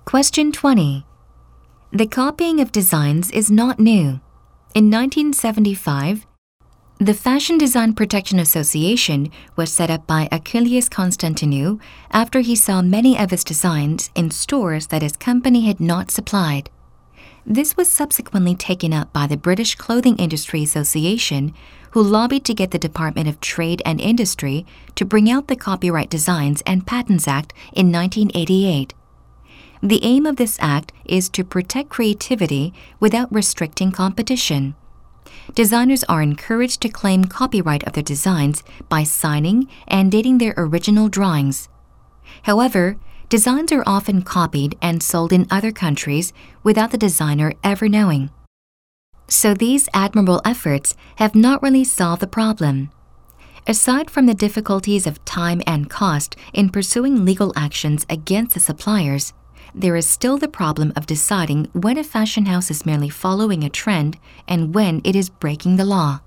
Question 20. The copying of designs is not new. In 1975, the Fashion Design Protection Association was set up by Achilles Constantinou after he saw many of his designs in stores that his company had not supplied. This was subsequently taken up by the British Clothing Industry Association, who lobbied to get the Department of Trade and Industry to bring out the Copyright Designs and Patents Act in 1988. The aim of this act is to protect creativity without restricting competition. Designers are encouraged to claim copyright of their designs by signing and dating their original drawings. However, designs are often copied and sold in other countries without the designer ever knowing. So these admirable efforts have not really solved the problem. Aside from the difficulties of time and cost in pursuing legal actions against the suppliers, there is still the problem of deciding when a fashion house is merely following a trend and when it is breaking the law.